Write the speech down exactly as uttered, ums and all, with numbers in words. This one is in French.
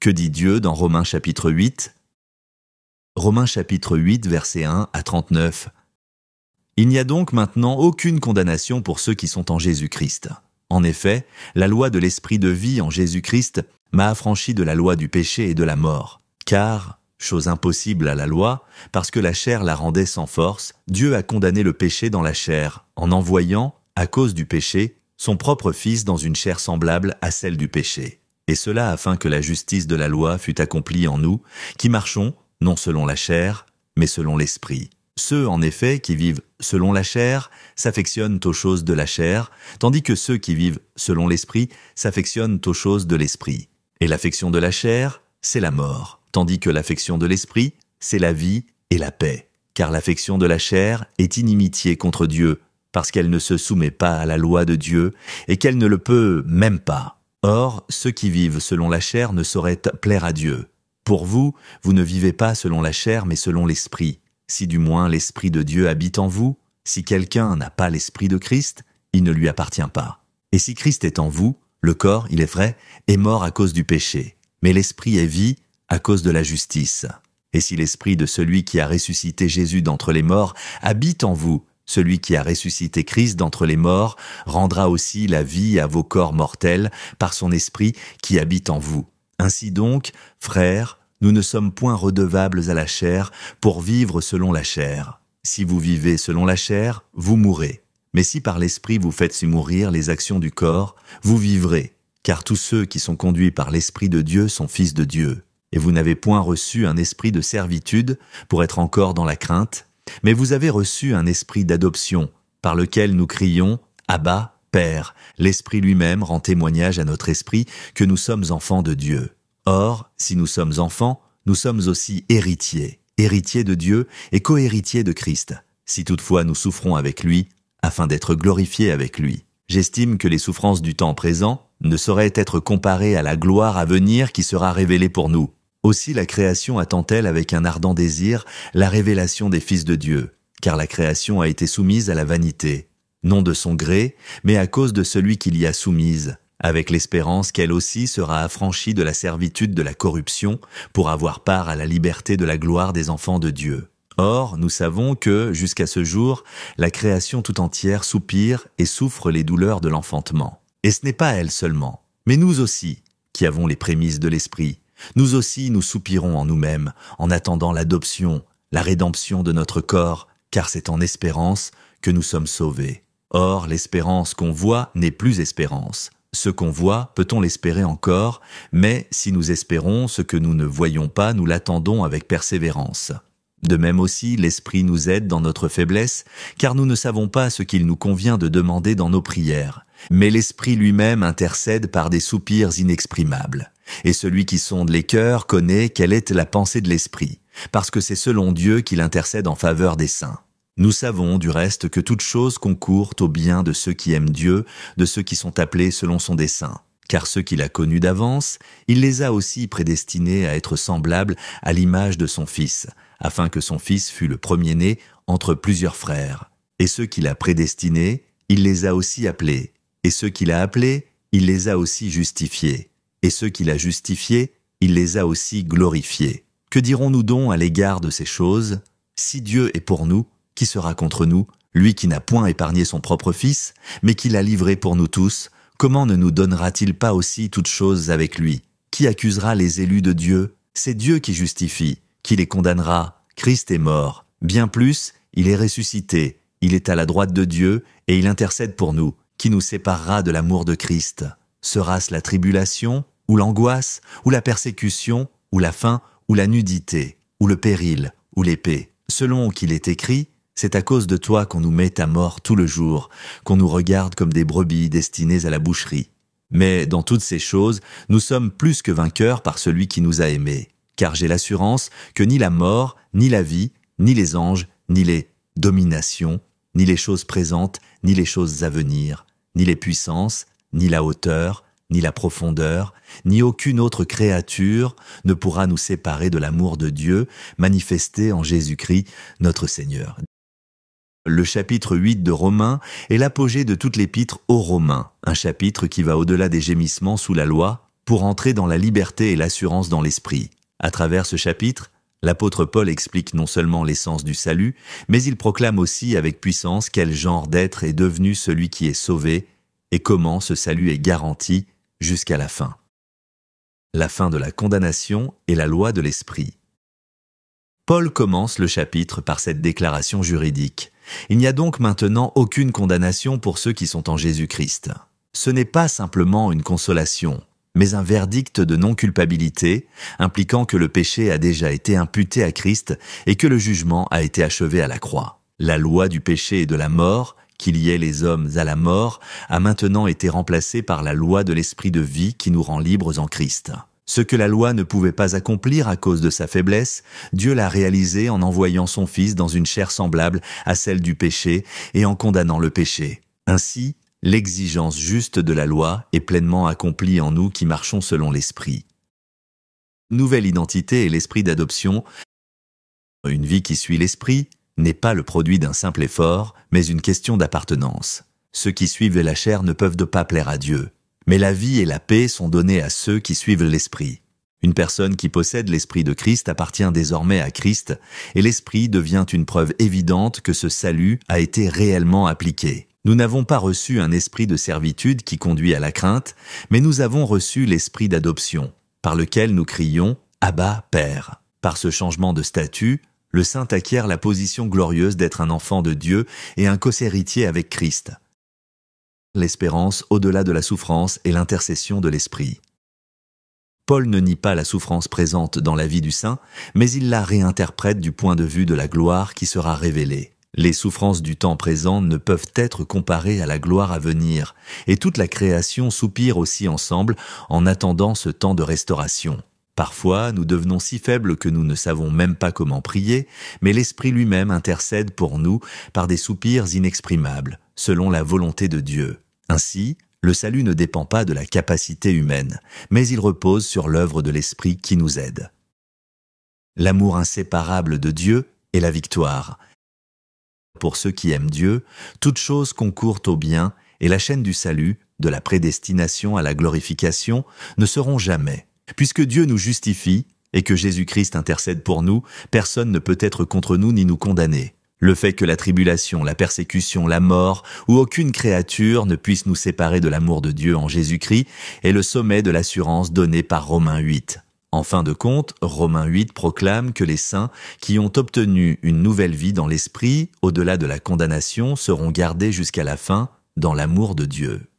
Que dit Dieu dans Romains chapitre huit? Romains chapitre huit, versets un à trente-neuf. Il n'y a donc maintenant aucune condamnation pour ceux qui sont en Jésus-Christ. En effet, la loi de l'esprit de vie en Jésus-Christ m'a affranchi de la loi du péché et de la mort. Car, chose impossible à la loi, parce que la chair la rendait sans force, Dieu a condamné le péché dans la chair, en envoyant, à cause du péché, son propre Fils dans une chair semblable à celle du péché. Et cela afin que la justice de la loi fût accomplie en nous, qui marchons, non selon la chair, mais selon l'esprit. Ceux, en effet, qui vivent selon la chair, s'affectionnent aux choses de la chair, tandis que ceux qui vivent selon l'esprit s'affectionnent aux choses de l'esprit. Et l'affection de la chair, c'est la mort, tandis que l'affection de l'esprit, c'est la vie et la paix. Car l'affection de la chair est inimitié contre Dieu, parce qu'elle ne se soumet pas à la loi de Dieu, et qu'elle ne le peut même pas. Or, ceux qui vivent selon la chair ne sauraient plaire à Dieu. Pour vous, vous ne vivez pas selon la chair, mais selon l'esprit. Si du moins l'Esprit de Dieu habite en vous, si quelqu'un n'a pas l'Esprit de Christ, il ne lui appartient pas. Et si Christ est en vous, le corps, il est vrai, est mort à cause du péché, mais l'Esprit est vie à cause de la justice. Et si l'Esprit de celui qui a ressuscité Jésus d'entre les morts habite en vous, celui qui a ressuscité Christ d'entre les morts rendra aussi la vie à vos corps mortels par son Esprit qui habite en vous. Ainsi donc, frères, nous ne sommes point redevables à la chair pour vivre selon la chair. Si vous vivez selon la chair, vous mourrez. Mais si par l'Esprit vous faites mourir les actions du corps, vous vivrez. Car tous ceux qui sont conduits par l'Esprit de Dieu sont fils de Dieu. Et vous n'avez point reçu un esprit de servitude pour être encore dans la crainte, mais vous avez reçu un esprit d'adoption, par lequel nous crions « Abba, Père ». L'Esprit lui-même rend témoignage à notre esprit que nous sommes enfants de Dieu. Or, si nous sommes enfants, nous sommes aussi héritiers, héritiers de Dieu et co-héritiers de Christ, si toutefois nous souffrons avec lui, afin d'être glorifiés avec lui. J'estime que les souffrances du temps présent ne sauraient être comparées à la gloire à venir qui sera révélée pour nous. Aussi la création attend-elle avec un ardent désir la révélation des fils de Dieu, car la création a été soumise à la vanité, non de son gré, mais à cause de celui qui l'y a soumise, avec l'espérance qu'elle aussi sera affranchie de la servitude de la corruption pour avoir part à la liberté de la gloire des enfants de Dieu. Or, nous savons que, jusqu'à ce jour, la création tout entière soupire et souffre les douleurs de l'enfantement. Et ce n'est pas elle seulement, mais nous aussi, qui avons les prémices de l'Esprit. Nous aussi nous soupirons en nous-mêmes, en attendant l'adoption, la rédemption de notre corps, car c'est en espérance que nous sommes sauvés. Or, l'espérance qu'on voit n'est plus espérance. Ce qu'on voit, peut-on l'espérer encore, mais si nous espérons ce que nous ne voyons pas, nous l'attendons avec persévérance. De même aussi, l'Esprit nous aide dans notre faiblesse, car nous ne savons pas ce qu'il nous convient de demander dans nos prières. Mais l'Esprit lui-même intercède par des soupirs inexprimables. Et celui qui sonde les cœurs connaît quelle est la pensée de l'Esprit, parce que c'est selon Dieu qu'il intercède en faveur des saints. Nous savons du reste que toute chose concourt au bien de ceux qui aiment Dieu, de ceux qui sont appelés selon son dessein. Car ceux qu'il a connus d'avance, il les a aussi prédestinés à être semblables à l'image de son Fils, afin que son Fils fût le premier-né entre plusieurs frères. Et ceux qu'il a prédestinés, il les a aussi appelés. Et ceux qu'il a appelés, il les a aussi justifiés. Et ceux qu'il a justifiés, il les a aussi glorifiés. Que dirons-nous donc à l'égard de ces choses? Si Dieu est pour nous, qui sera contre nous? Lui qui n'a point épargné son propre Fils, mais qui l'a livré pour nous tous, comment ne nous donnera-t-il pas aussi toutes choses avec lui? Qui accusera les élus de Dieu? C'est Dieu qui justifie. Qui les condamnera? Christ est mort. Bien plus, il est ressuscité. Il est à la droite de Dieu et il intercède pour nous. Qui nous séparera de l'amour de Christ? Sera-ce la tribulation, ou l'angoisse, ou la persécution, ou la faim, ou la nudité, ou le péril, ou l'épée? Selon qu'il est écrit, c'est à cause de toi qu'on nous met à mort tout le jour, qu'on nous regarde comme des brebis destinées à la boucherie. Mais dans toutes ces choses, nous sommes plus que vainqueurs par celui qui nous a aimés. Car j'ai l'assurance que ni la mort, ni la vie, ni les anges, ni les dominations, ni les choses présentes, ni les choses à venir, ni les puissances, ni la hauteur, ni la profondeur, ni aucune autre créature ne pourra nous séparer de l'amour de Dieu manifesté en Jésus-Christ, notre Seigneur. Le chapitre huit de Romains est l'apogée de toute l'épître aux Romains, un chapitre qui va au-delà des gémissements sous la loi, pour entrer dans la liberté et l'assurance dans l'esprit. À travers ce chapitre, l'apôtre Paul explique non seulement l'essence du salut, mais il proclame aussi avec puissance quel genre d'être est devenu celui qui est sauvé et comment ce salut est garanti jusqu'à la fin. La fin de la condamnation et la loi de l'esprit. Paul commence le chapitre par cette déclaration juridique. Il n'y a donc maintenant aucune condamnation pour ceux qui sont en Jésus-Christ. Ce n'est pas simplement une consolation, mais un verdict de non-culpabilité, impliquant que le péché a déjà été imputé à Christ et que le jugement a été achevé à la croix. La loi du péché et de la mort, qui liait les hommes à la mort, a maintenant été remplacée par la loi de l'esprit de vie qui nous rend libres en Christ. Ce que la loi ne pouvait pas accomplir à cause de sa faiblesse, Dieu l'a réalisé en envoyant son Fils dans une chair semblable à celle du péché et en condamnant le péché. Ainsi, l'exigence juste de la loi est pleinement accomplie en nous qui marchons selon l'esprit. Nouvelle identité et l'esprit d'adoption. Une vie qui suit l'esprit n'est pas le produit d'un simple effort, mais une question d'appartenance. Ceux qui suivent la chair ne peuvent de pas plaire à Dieu. Mais la vie et la paix sont données à ceux qui suivent l'esprit. Une personne qui possède l'esprit de Christ appartient désormais à Christ, et l'esprit devient une preuve évidente que ce salut a été réellement appliqué. Nous n'avons pas reçu un esprit de servitude qui conduit à la crainte, mais nous avons reçu l'esprit d'adoption, par lequel nous crions « Abba, Père ». Par ce changement de statut, le saint acquiert la position glorieuse d'être un enfant de Dieu et un co-héritier avec Christ. L'espérance au-delà de la souffrance et l'intercession de l'esprit. Paul ne nie pas la souffrance présente dans la vie du saint, mais il la réinterprète du point de vue de la gloire qui sera révélée. Les souffrances du temps présent ne peuvent être comparées à la gloire à venir, et toute la création soupire aussi ensemble en attendant ce temps de restauration. Parfois, nous devenons si faibles que nous ne savons même pas comment prier, mais l'Esprit lui-même intercède pour nous par des soupirs inexprimables, selon la volonté de Dieu. Ainsi, le salut ne dépend pas de la capacité humaine, mais il repose sur l'œuvre de l'Esprit qui nous aide. L'amour inséparable de Dieu est la victoire. Pour ceux qui aiment Dieu, toutes choses concourent au bien et la chaîne du salut, de la prédestination à la glorification, ne seront jamais. Puisque Dieu nous justifie et que Jésus-Christ intercède pour nous, personne ne peut être contre nous ni nous condamner. Le fait que la tribulation, la persécution, la mort ou aucune créature ne puisse nous séparer de l'amour de Dieu en Jésus-Christ est le sommet de l'assurance donnée par Romains huit. En fin de compte, Romains huit proclame que les saints qui ont obtenu une nouvelle vie dans l'esprit, au-delà de la condamnation, seront gardés jusqu'à la fin dans l'amour de Dieu.